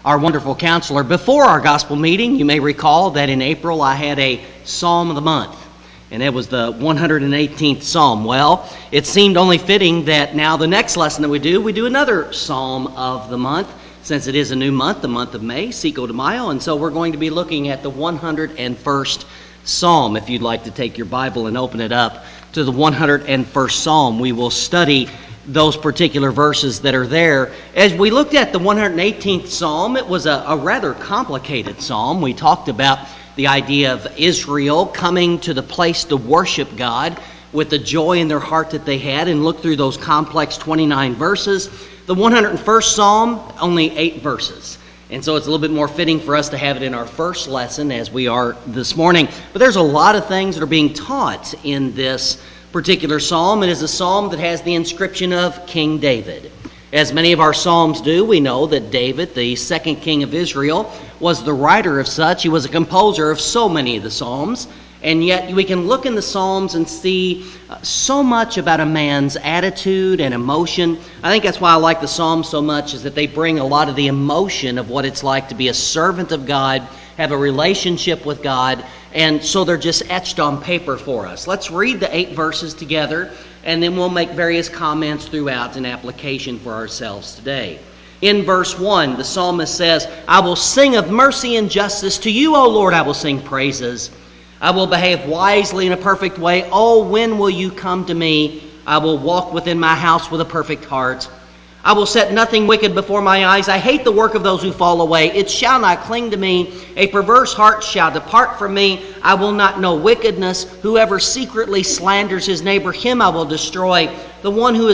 our wonderful counselor. Before our gospel meeting, you may recall that in April I had a Psalm of the Month, and it was the 118th Psalm. Well, it seemed only fitting that now the next lesson that we do another Psalm of the Month, since it is a new month, the month of May, Cinco de Mayo, and so we're going to be looking at the 101st Psalm. If you'd like to take your Bible and open it up to the 101st Psalm, we will study those particular verses that are there. As we looked at the 118th Psalm, it was a rather complicated psalm. We talked about the idea of Israel coming to the place to worship God with the joy in their heart that they had, and looked through those complex 29 verses. The 101st Psalm, only 8 verses. And so it's a little bit more fitting for us to have it in our first lesson as we are this morning. But there's a lot of things that are being taught in this particular psalm. It is a psalm that has the inscription of King David. As many of our psalms do, we know that David, the second king of Israel, was the writer of such. He was a composer of so many of the psalms. And yet we can look in the Psalms and see so much about a man's attitude and emotion. I think that's why I like the Psalms so much, is that they bring a lot of the emotion of what it's like to be a servant of God, have a relationship with God, and so they're just etched on paper for us. Let's read the 8 verses together, and then we'll make various comments throughout an application for ourselves today. In verse 1, the psalmist says, "I will sing of mercy and justice. To you, O Lord, I will sing praises. I will behave wisely in a perfect way. Oh, when will you come to me? I will walk within my house with a perfect heart. I will set nothing wicked before my eyes. I hate the work of those who fall away. It shall not cling to me. A perverse heart shall depart from me. I will not know wickedness. Whoever secretly slanders his neighbor, him I will destroy. The one who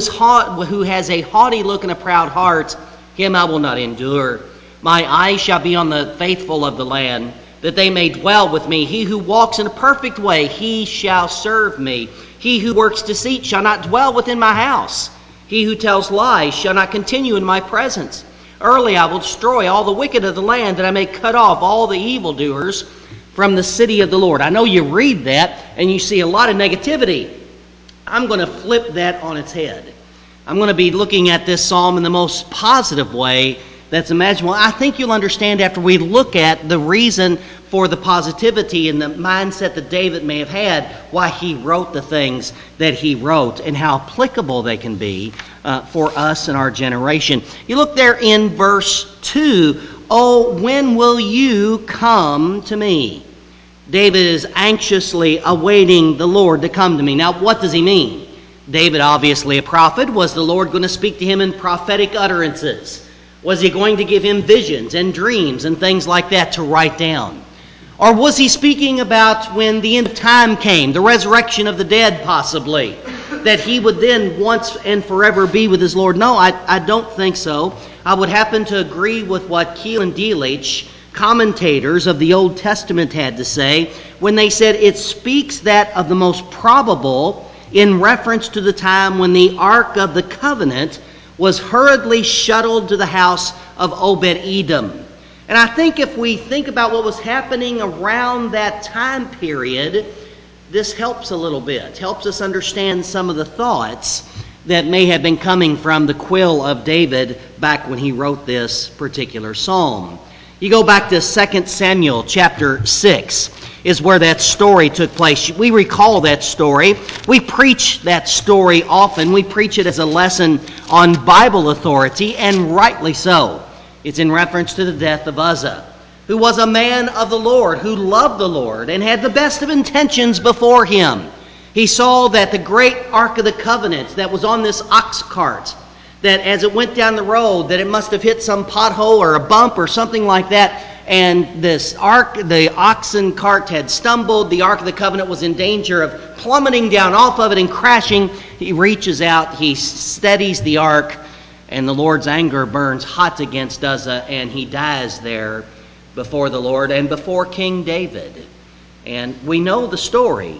has a haughty look and a proud heart, him I will not endure. My eyes shall be on the faithful of the land, that they may dwell with me. He who walks in a perfect way, he shall serve me. He who works deceit shall not dwell within my house. He who tells lies shall not continue in my presence. Early I will destroy all the wicked of the land, that I may cut off all the evildoers from the city of the Lord." I know you read that and you see a lot of negativity. I'm going to flip that on its head. I'm going to be looking at this psalm in the most positive way that's imaginable. I think you'll understand after we look at the reason for the positivity and the mindset that David may have had, why he wrote the things that he wrote and how applicable they can be for us and our generation. You look there in verse 2, "Oh, when will you come to me?" David is anxiously awaiting the Lord to come to me. Now, what does he mean? David, obviously a prophet. Was the Lord going to speak to him in prophetic utterances? Was he going to give him visions and dreams and things like that to write down? Or was he speaking about when the end of time came, the resurrection of the dead possibly, that he would then once and forever be with his Lord? No, I don't think so. I would happen to agree with what Keil and Delitzsch, commentators of the Old Testament, had to say when they said it speaks that of the most probable in reference to the time when the Ark of the Covenant was hurriedly shuttled to the house of Obed-Edom. And I think if we think about what was happening around that time period, this helps a little bit, helps us understand some of the thoughts that may have been coming from the quill of David back when he wrote this particular psalm. You go back to 2 Samuel chapter 6 is where that story took place. We recall that story. We preach that story often. We preach it as a lesson on Bible authority, and rightly so. It's in reference to the death of Uzzah, who was a man of the Lord, who loved the Lord and had the best of intentions before him. He saw that the great Ark of the Covenant that was on this ox cart, that as it went down the road, that it must have hit some pothole or a bump or something like that, and this ark, the oxen cart had stumbled. The Ark of the Covenant was in danger of plummeting down off of it and crashing. He reaches out, he steadies the ark, and the Lord's anger burns hot against Uzzah, and he dies there before the Lord and before King David. And we know the story.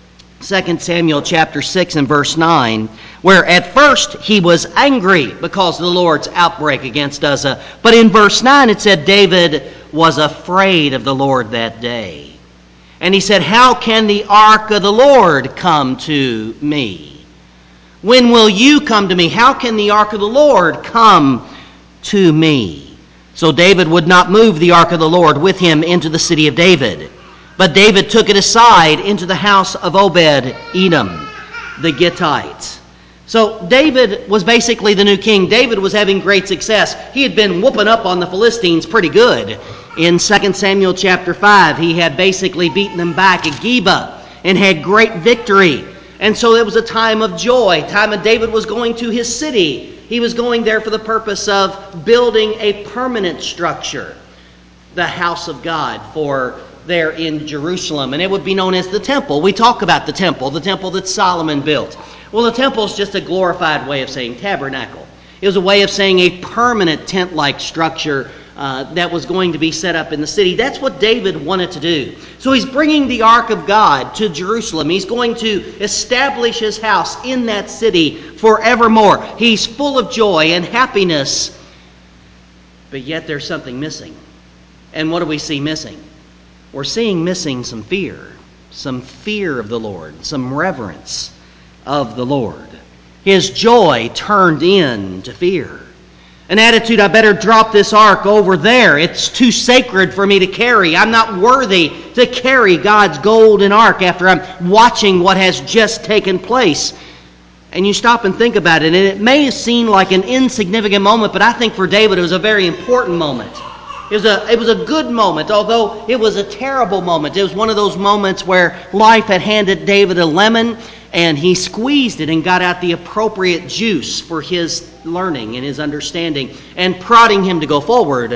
2 Samuel chapter 6 and verse 9, where at first he was angry because of the Lord's outbreak against Uzzah. But in verse 9 it said David was afraid of the Lord that day. And he said, "How can the ark of the Lord come to me? When will you come to me? How can the ark of the Lord come to me?" So David would not move the ark of the Lord with him into the city of David. But David took it aside into the house of Obed-Edom, the Gittite. So David was basically the new king. David was having great success. He had been whooping up on the Philistines pretty good. In 2 Samuel chapter 5, he had basically beaten them back at Geba and had great victory. And so it was a time of joy, time when David was going to his city. He was going there for the purpose of building a permanent structure, the house of God, for there in Jerusalem. And it would be known as the temple. We talk about the temple that Solomon built. Well, the temple is just a glorified way of saying tabernacle. It was a way of saying a permanent tent-like structure that was going to be set up in the city. That's what David wanted to do. So he's bringing the ark of God to Jerusalem. He's going to establish his house in that city forevermore. He's full of joy and happiness, but yet there's something missing. And what do we see missing? We're seeing missing some fear of the Lord, some reverence of the Lord. His joy turned into fear. An attitude, I better drop this ark over there. It's too sacred for me to carry. I'm not worthy to carry God's golden ark after I'm watching what has just taken place. And you stop and think about it, and it may seem like an insignificant moment, but I think for David it was a very important moment. It was a good moment, although it was a terrible moment. It was one of those moments where life had handed David a lemon, and he squeezed it and got out the appropriate juice for his learning and his understanding and prodding him to go forward.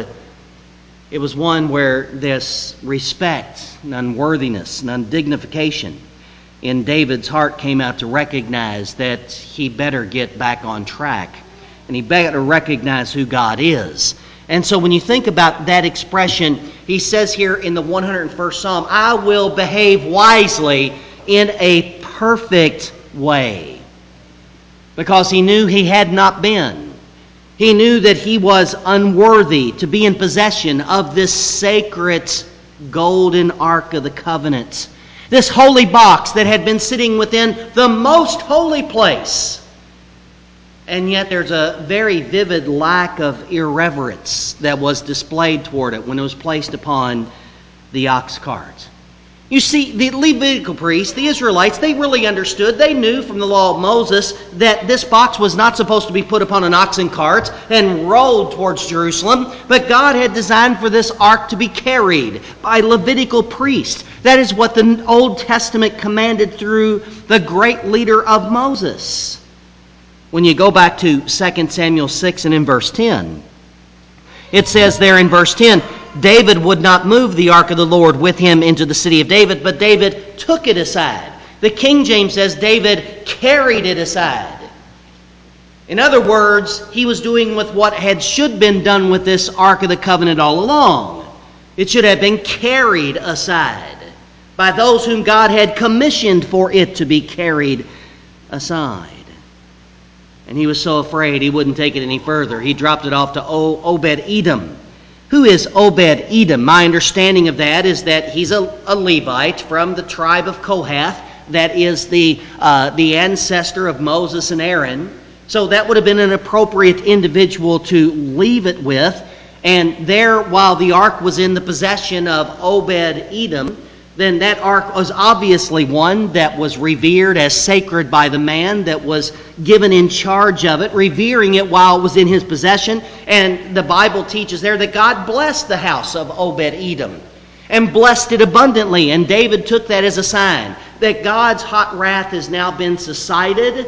It was one where this respect and unworthiness and undignification in David's heart came out to recognize that he better get back on track and he better recognize who God is. And so when you think about that expression, he says here in the 101st Psalm, I will behave wisely in a perfect way. Because he knew he had not been. He knew that he was unworthy to be in possession of this sacred golden ark of the covenant. This holy box that had been sitting within the most holy place. And yet there's a very vivid lack of irreverence that was displayed toward it when it was placed upon the ox cart. You see, the Levitical priests, the Israelites, they really understood. They knew from the law of Moses that this box was not supposed to be put upon an oxen cart and rolled towards Jerusalem, but God had designed for this ark to be carried by Levitical priests. That is what the Old Testament commanded through the great leader of Moses. When you go back to 2 Samuel 6 and in verse 10, it says there in verse 10, David would not move the ark of the Lord with him into the city of David, but David took it aside. The King James says David carried it aside. In other words, he was doing with what should been done with this ark of the covenant all along. It should have been carried aside by those whom God had commissioned for it to be carried aside. And he was so afraid he wouldn't take it any further. He dropped it off to Obed-Edom. Who is Obed-Edom? My understanding of that is that he's a Levite from the tribe of Kohath. That is the ancestor of Moses and Aaron. So that would have been an appropriate individual to leave it with. And there, while the ark was in the possession of Obed-Edom, then that ark was obviously one that was revered as sacred by the man that was given in charge of it, revering it while it was in his possession. And the Bible teaches there that God blessed the house of Obed-Edom and blessed it abundantly. And David took that as a sign that God's hot wrath has now been subsided,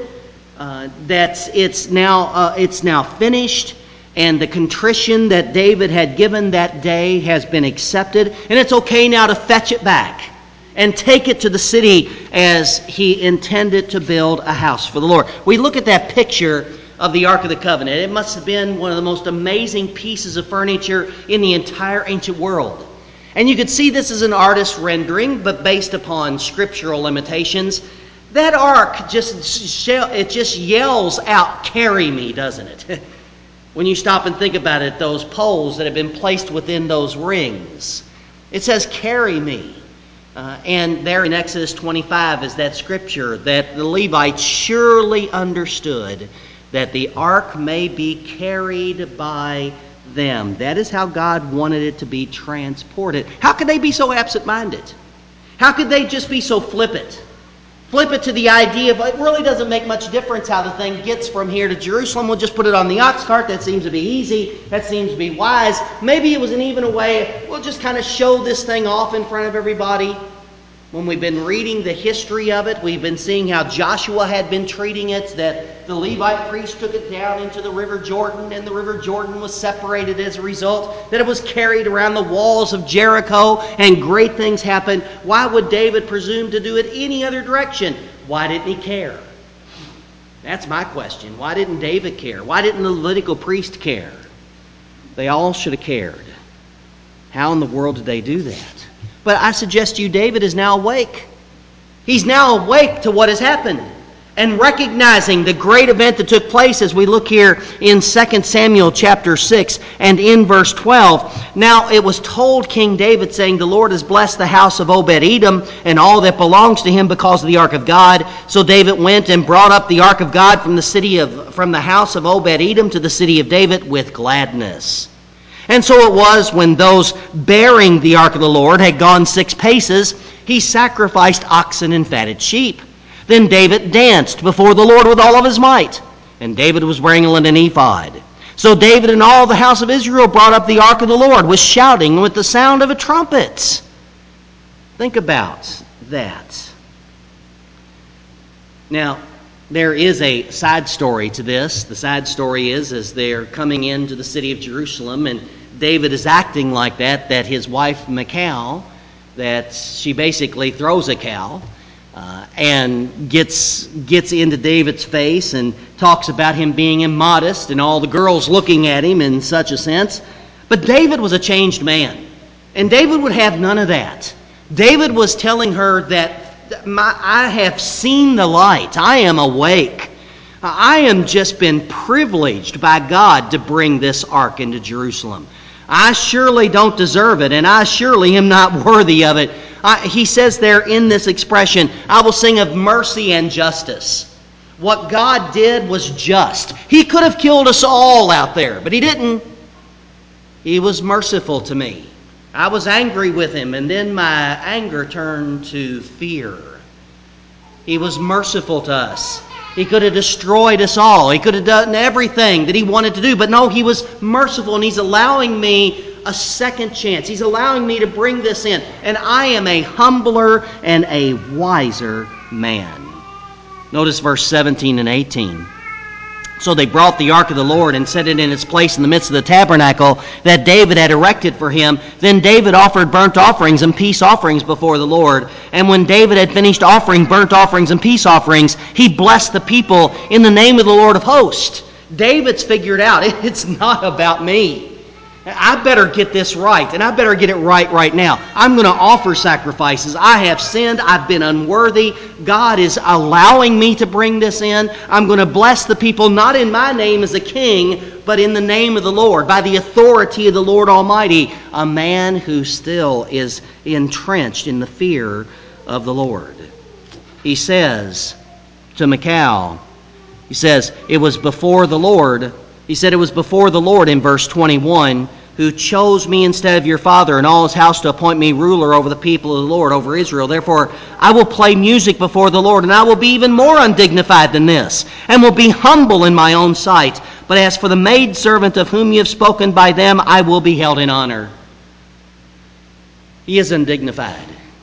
that it's now finished. And the contrition that David had given that day has been accepted. And it's okay now to fetch it back and take it to the city as he intended to build a house for the Lord. We look at that picture of the Ark of the Covenant. It must have been one of the most amazing pieces of furniture in the entire ancient world. And you could see this as an artist's rendering, but based upon scriptural limitations. That ark just yells out, "Carry me," doesn't it? When you stop and think about it, those poles that have been placed within those rings, it says, "Carry me." And there in Exodus 25 is that scripture that the Levites surely understood that the ark may be carried by them. That is how God wanted it to be transported. How could they be so absent-minded? How could they just be so flippant? Flip it to the idea of it really doesn't make much difference how the thing gets from here to Jerusalem. We'll just put it on the ox cart. That seems to be easy. That seems to be wise. Maybe it was even a way, we'll just kind of show this thing off in front of everybody. When we've been reading the history of it, we've been seeing how Joshua had been treating it, that the Levite priest took it down into the River Jordan, and the River Jordan was separated as a result, that it was carried around the walls of Jericho, and great things happened. Why would David presume to do it any other direction? Why didn't he care? That's my question. Why didn't David care? Why didn't the Levitical priest care? They all should have cared. How in the world did they do that? But I suggest to you, David is now awake. He's now awake to what has happened and recognizing the great event that took place as we look here in 2 Samuel chapter 6 and in verse 12. Now it was told King David, saying, the Lord has blessed the house of Obed-Edom and all that belongs to him because of the ark of God. So David went and brought up the ark of God from the house of Obed-Edom to the city of David with gladness. And so it was, when those bearing the ark of the Lord had gone 6 paces, he sacrificed oxen and fatted sheep. Then David danced before the Lord with all of his might. And David was wearing a linen ephod. So David and all the house of Israel brought up the ark of the Lord with shouting and with the sound of a trumpet. Think about that. Now, there is a side story to this. The side story is, as they're coming into the city of Jerusalem, and David is acting like that his wife Michal, that she basically throws a cow and gets into David's face and talks about him being immodest and all the girls looking at him in such a sense. But David was a changed man, and David would have none of that. David was telling her that I have seen the light. I am awake. I am just been privileged by God to bring this ark into Jerusalem. I surely don't deserve it, and I surely am not worthy of it. He says there in this expression, I will sing of mercy and justice. What God did was just. He could have killed us all out there, but he didn't. He was merciful to me. I was angry with him, and then my anger turned to fear. He was merciful to us. He could have destroyed us all. He could have done everything that he wanted to do. But no, he was merciful, and he's allowing me a second chance. He's allowing me to bring this in. And I am a humbler and a wiser man. Notice verse 17 and 18. So they brought the ark of the Lord and set it in its place in the midst of the tabernacle that David had erected for him. Then David offered burnt offerings and peace offerings before the Lord. And when David had finished offering burnt offerings and peace offerings, he blessed the people in the name of the Lord of hosts. David's figured out, it's not about me. I better get this right, and I better get it right now. I'm going to offer sacrifices. I have sinned. I've been unworthy. God is allowing me to bring this in. I'm going to bless the people, not in my name as a king, but in the name of the Lord, by the authority of the Lord Almighty, a man who still is entrenched in the fear of the Lord. He says to Michal, he says, it was before the Lord. He said it was before the Lord in verse 21, who chose me instead of your father and all his house to appoint me ruler over the people of the Lord, over Israel. Therefore, I will play music before the Lord, and I will be even more undignified than this, and will be humble in my own sight. But as for the maidservant of whom you have spoken, by them I will be held in honor. He is undignified,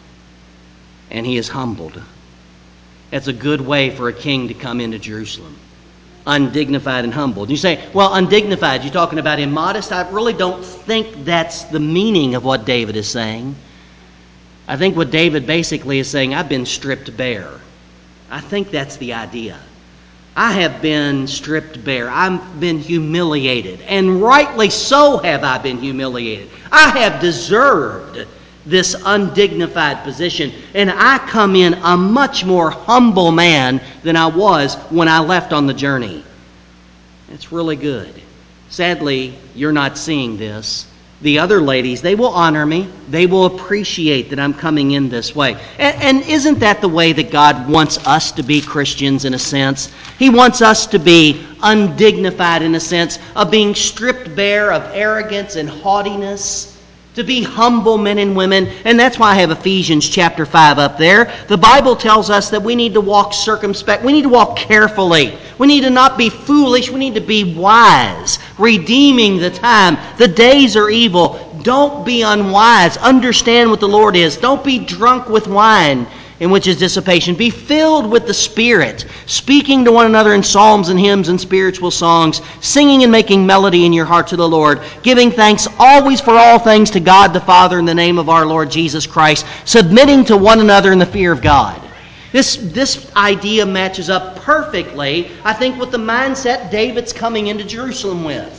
and he is humbled. That's a good way for a king to come into Jerusalem. Undignified and humbled. You say, well, undignified, you're talking about immodest? I really don't think that's the meaning of what David is saying. I think what David basically is saying, I've been stripped bare. I think that's the idea. I have been stripped bare. I've been humiliated. And rightly so have I been humiliated. I have deserved this undignified position. And I come in a much more humble man than I was when I left on the journey. It's really good. Sadly, you're not seeing this. The other ladies, they will honor me. They will appreciate that I'm coming in this way. And isn't that the way that God wants us to be Christians in a sense? He wants us to be undignified in a sense of being stripped bare of arrogance and haughtiness, to be humble men and women. And that's why I have Ephesians chapter 5 up there. The Bible tells us that we need to walk circumspect. We need to walk carefully. We need to not be foolish. We need to be wise, redeeming the time. The days are evil. Don't be unwise. Understand what the Lord is. Don't be drunk with wine, in which is dissipation. Be filled with the Spirit, speaking to one another in psalms and hymns and spiritual songs, singing and making melody in your heart to the Lord, giving thanks always for all things to God the Father in the name of our Lord Jesus Christ, submitting to one another in the fear of God. This idea matches up perfectly, I think, with the mindset David's coming into Jerusalem with.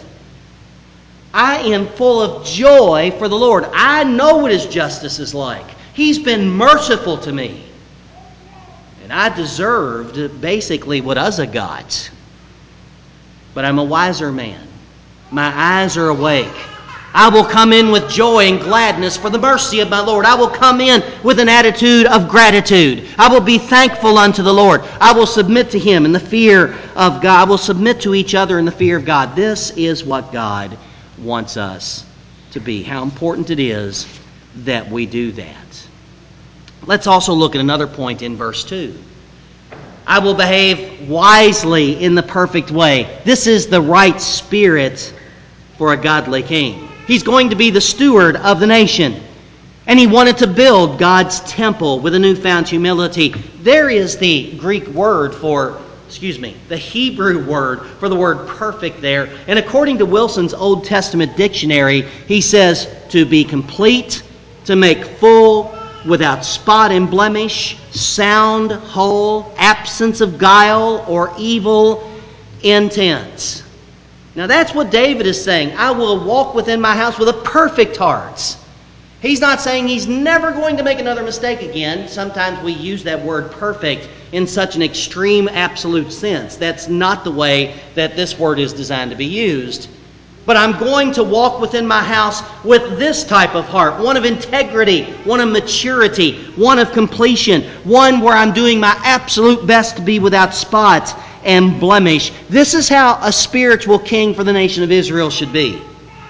I am full of joy for the Lord. I know what His justice is like. He's been merciful to me. And I deserved basically what Uzzah got. But I'm a wiser man. My eyes are awake. I will come in with joy and gladness for the mercy of my Lord. I will come in with an attitude of gratitude. I will be thankful unto the Lord. I will submit to Him in the fear of God. I will submit to each other in the fear of God. This is what God wants us to be. How important it is that we do that. Let's also look at another point in verse 2. I will behave wisely in the perfect way. This is the right spirit for a godly king. He's going to be the steward of the nation. And he wanted to build God's temple with a newfound humility. There is the Greek word the Hebrew word for the word perfect there. And according to Wilson's Old Testament dictionary, he says to be complete, to make full, without spot and blemish, sound, whole, absence of guile or evil intent. Now that's what David is saying. I will walk within my house with a perfect heart. He's not saying he's never going to make another mistake again. Sometimes we use that word perfect in such an extreme absolute sense. That's not the way that this word is designed to be used. But I'm going to walk within my house with this type of heart. One of integrity, one of maturity, one of completion, one where I'm doing my absolute best to be without spot and blemish. This is how a spiritual king for the nation of Israel should be.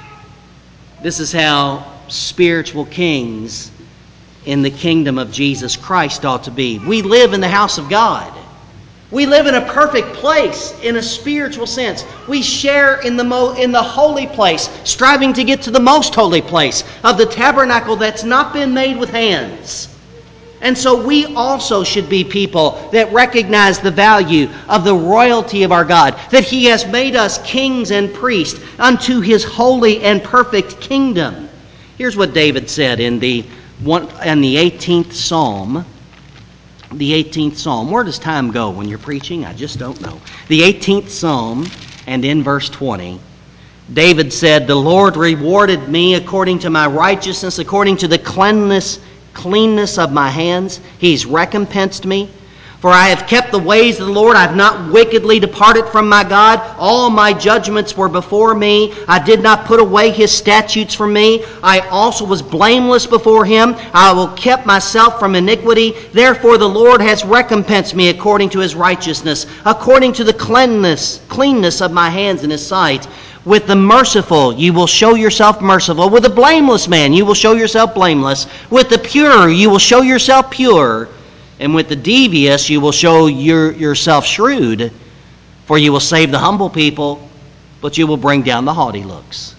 This is how spiritual kings in the kingdom of Jesus Christ ought to be. We live in the house of God. We live in a perfect place in a spiritual sense. We share in the holy place, striving to get to the most holy place of the tabernacle that's not been made with hands. And so we also should be people that recognize the value of the royalty of our God, that He has made us kings and priests unto His holy and perfect kingdom. Here's what David said in the 18th Psalm. The 18th Psalm. Where does time go when you're preaching? I just don't know. The 18th Psalm, and in verse 20, David said, "The Lord rewarded me according to my righteousness, according to the cleanness of my hands. He's recompensed me. For I have kept the ways of the Lord. I have not wickedly departed from my God. All my judgments were before me. I did not put away His statutes from me. I also was blameless before Him. I will keep myself from iniquity. Therefore the Lord has recompensed me according to His righteousness, according to the cleanness of my hands in His sight. With the merciful you will show yourself merciful. With the blameless man you will show yourself blameless. With the pure you will show yourself pure. And with the devious you will show yourself shrewd. For you will save the humble people, but you will bring down the haughty looks."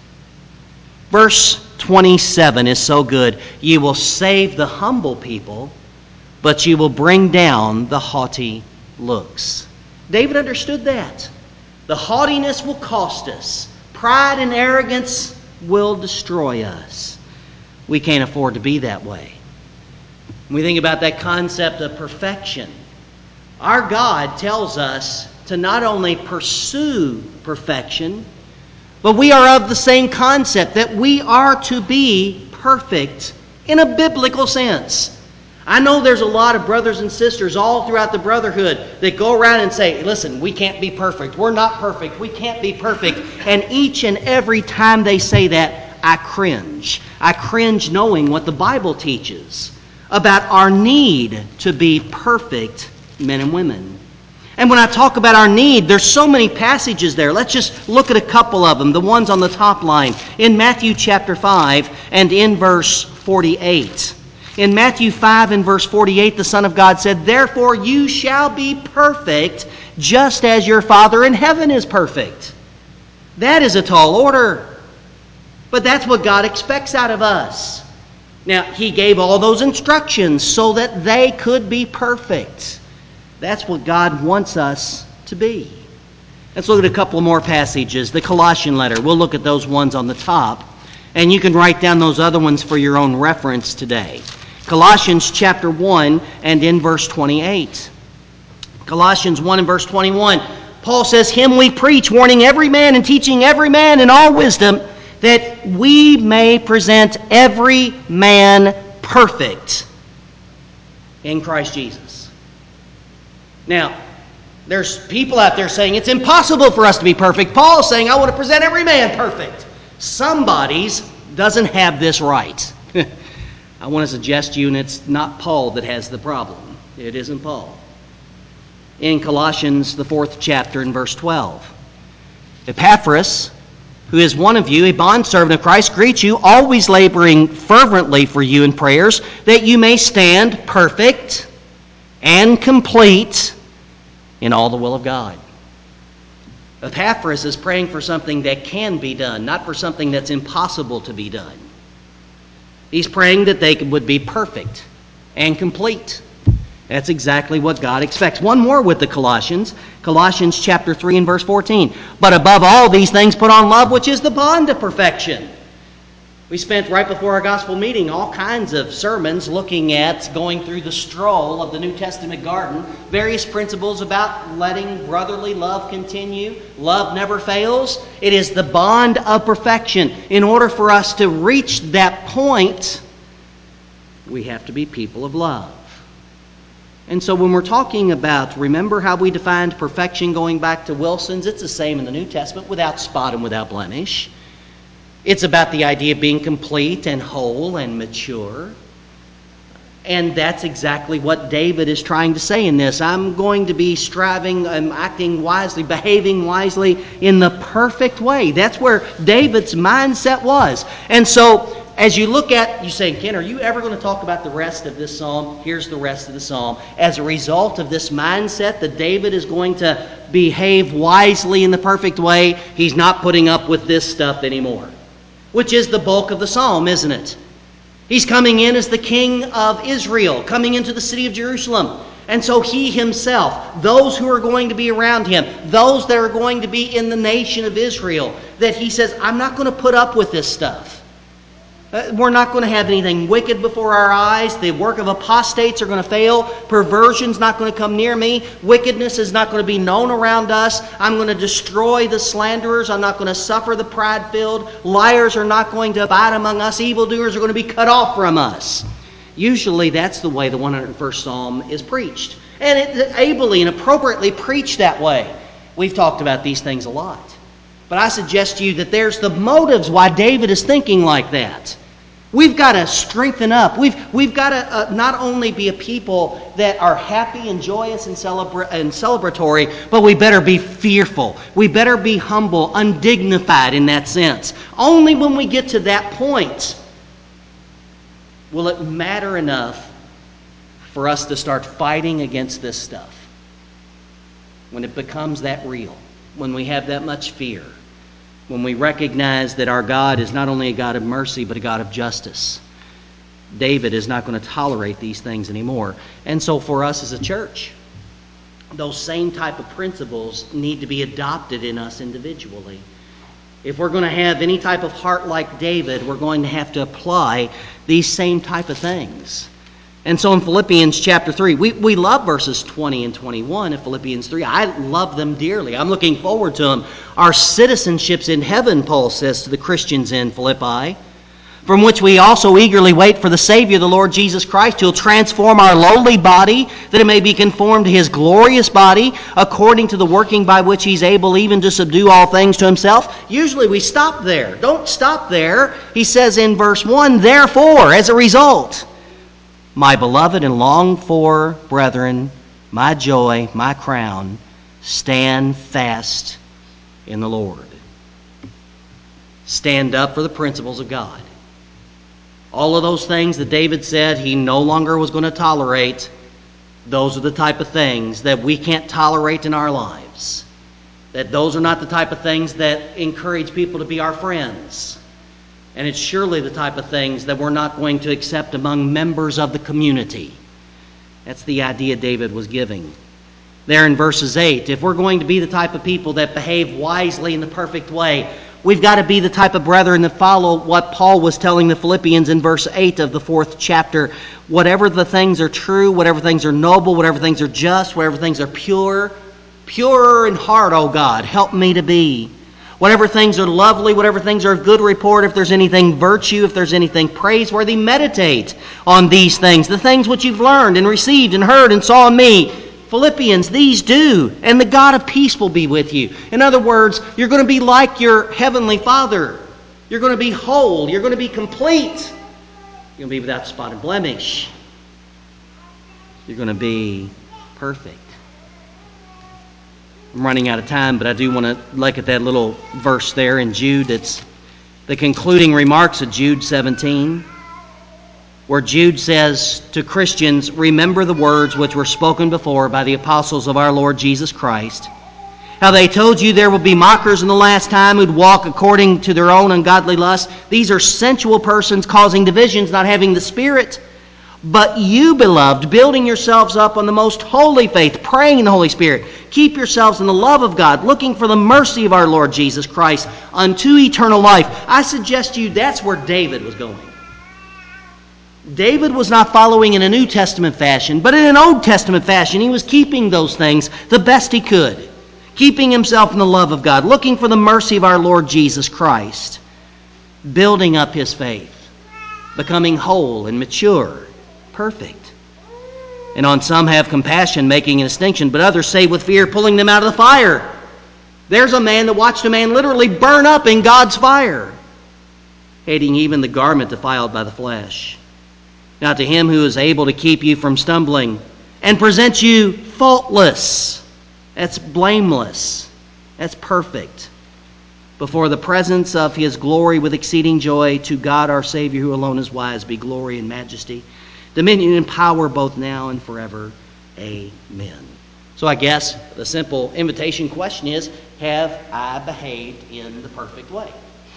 Verse 27 is so good. You will save the humble people, but you will bring down the haughty looks. David understood that. The haughtiness will cost us. Pride and arrogance will destroy us. We can't afford to be that way. When we think about that concept of perfection, our God tells us to not only pursue perfection, but we are of the same concept that we are to be perfect in a biblical sense. I know there's a lot of brothers and sisters all throughout the brotherhood that go around and say, listen, we can't be perfect. We're not perfect. We can't be perfect. And each and every time they say that, I cringe. I cringe knowing what the Bible teaches about our need to be perfect men and women. And when I talk about our need, there's so many passages there. Let's just look at a couple of them, the ones on the top line. In Matthew chapter 5 and in verse 48. In Matthew 5 and verse 48, the Son of God said, "Therefore you shall be perfect, just as your Father in heaven is perfect." That is a tall order. But that's what God expects out of us. Now, He gave all those instructions so that they could be perfect. That's what God wants us to be. Let's look at a couple more passages. The Colossian letter. We'll look at those ones on the top. And you can write down those other ones for your own reference today. Colossians chapter 1 and in verse 28. Colossians 1 and verse 21. Paul says, "Him we preach, warning every man and teaching every man in all wisdom, that we may present every man perfect in Christ Jesus." Now, there's people out there saying it's impossible for us to be perfect. Paul is saying, I want to present every man perfect. Somebody's doesn't have this right. I want to suggest to you, and it's not Paul that has the problem. It isn't Paul. In Colossians, the 4th chapter, in verse 12. "Epaphras, who is one of you, a bondservant of Christ, greets you, always laboring fervently for you in prayers, that you may stand perfect and complete in all the will of God." Epaphras is praying for something that can be done, not for something that's impossible to be done. He's praying that they would be perfect and complete. That's exactly what God expects. One more with the Colossians. Colossians chapter 3 and verse 14. "But above all these things put on love, which is the bond of perfection." We spent right before our gospel meeting all kinds of sermons looking at going through the stroll of the New Testament garden, various principles about letting brotherly love continue. Love never fails. It is the bond of perfection. In order for us to reach that point, we have to be people of love. And so when we're talking about, remember how we defined perfection going back to Wilson's? It's the same in the New Testament, without spot and without blemish. It's about the idea of being complete and whole and mature. And that's exactly what David is trying to say in this. I'm going to be striving, I'm acting wisely, behaving wisely in the perfect way. That's where David's mindset was. And so as you look at, you say, Ken, are you ever going to talk about the rest of this psalm? Here's the rest of the psalm. As a result of this mindset that David is going to behave wisely in the perfect way, he's not putting up with this stuff anymore. Which is the bulk of the psalm, isn't it? He's coming in as the king of Israel, coming into the city of Jerusalem. And so he himself, those who are going to be around him, those that are going to be in the nation of Israel, that he says, I'm not going to put up with this stuff. We're not going to have anything wicked before our eyes. The work of apostates are going to fail. Perversion's not going to come near me. Wickedness is not going to be known around us. I'm going to destroy the slanderers. I'm not going to suffer the pride-filled. Liars are not going to abide among us. Evildoers are going to be cut off from us. Usually that's the way the 101st Psalm is preached. And it's ably and appropriately preached that way. We've talked about these things a lot. But I suggest to you that there's the motives why David is thinking like that. We've got to strengthen up. We've got to not only be a people that are happy and joyous and celebratory, but we better be fearful. We better be humble, undignified in that sense. Only when we get to that point will it matter enough for us to start fighting against this stuff. When it becomes that real, when we have that much fear, when we recognize that our God is not only a God of mercy, but a God of justice. David is not going to tolerate these things anymore. And so for us as a church, those same type of principles need to be adopted in us individually. If we're going to have any type of heart like David, we're going to have to apply these same type of things. And so in Philippians chapter 3, we love verses 20 and 21 of Philippians 3. I love them dearly. I'm looking forward to them. Our citizenship's in heaven, Paul says to the Christians in Philippi. from which we also eagerly wait for the Savior, the Lord Jesus Christ, who will transform our lowly body, that it may be conformed to His glorious body, according to the working by which He's able even to subdue all things to Himself. Usually we stop there. Don't stop there. He says in verse 1, therefore, as a result, my beloved and longed for brethren, my joy, my crown, stand fast in the Lord. Stand up for the principles of God. All of those things that David said he no longer was going to tolerate, those are the type of things that we can't tolerate in our lives. That those are not the type of things that encourage people to be our friends. And it's surely the type of things that we're not going to accept among members of the community. That's the idea David was giving. There in verses 8, if we're going to be the type of people that behave wisely in the perfect way, we've got to be the type of brethren that follow what Paul was telling the Philippians in verse 8 of the 4th chapter. Whatever the things are true, whatever things are noble, whatever things are just, whatever things are pure in heart, O God, help me to be. Whatever things are lovely, whatever things are of good report, if there's anything virtue, if there's anything praiseworthy, meditate on these things, the things which you've learned and received and heard and saw in me. Philippians, these do, and the God of peace will be with you. In other words, you're going to be like your heavenly Father. You're going to be whole. You're going to be complete. You're going to be without spot and blemish. You're going to be perfect. I'm running out of time, but I do want to look at that little verse there in Jude. It's the concluding remarks of Jude 17. Where Jude says to Christians, remember the words which were spoken before by the apostles of our Lord Jesus Christ. How they told you there will be mockers in the last time who'd walk according to their own ungodly lusts. These are sensual persons causing divisions, not having the Spirit. But you, beloved, building yourselves up on the most holy faith, praying in the Holy Spirit, keep yourselves in the love of God, looking for the mercy of our Lord Jesus Christ unto eternal life. I suggest to you that's where David was going. David was not following in a New Testament fashion, but in an Old Testament fashion. He was keeping those things the best he could. Keeping himself in the love of God, looking for the mercy of our Lord Jesus Christ. Building up his faith. Becoming whole and mature. Perfect. And on some have compassion, making a distinction, but others save with fear, pulling them out of the fire. There's a man that watched a man literally burn up in God's fire. Hating even the garment defiled by the flesh. Now to him who is able to keep you from stumbling and present you faultless, that's blameless, that's perfect, before the presence of his glory with exceeding joy, to God our Savior, who alone is wise, be glory and majesty, dominion and power both now and forever. Amen. So I guess the simple invitation question is, have I behaved in the perfect way?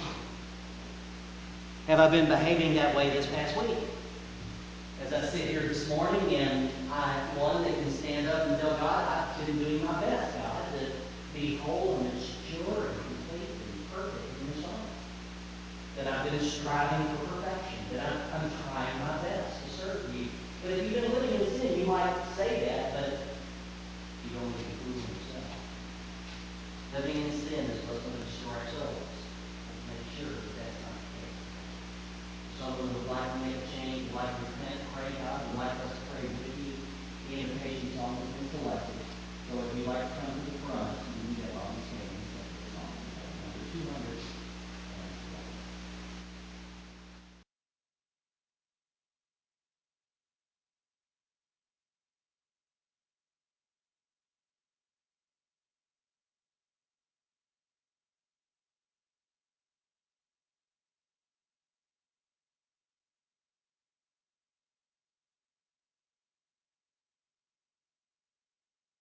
Have I been behaving that way this past week? As I sit here this morning, and I'm one that can stand up and tell God, I've been doing my best, God, to be whole and mature and complete and perfect in your sight. That I've been striving for perfection. That I'm trying my best to serve you. But if you've been living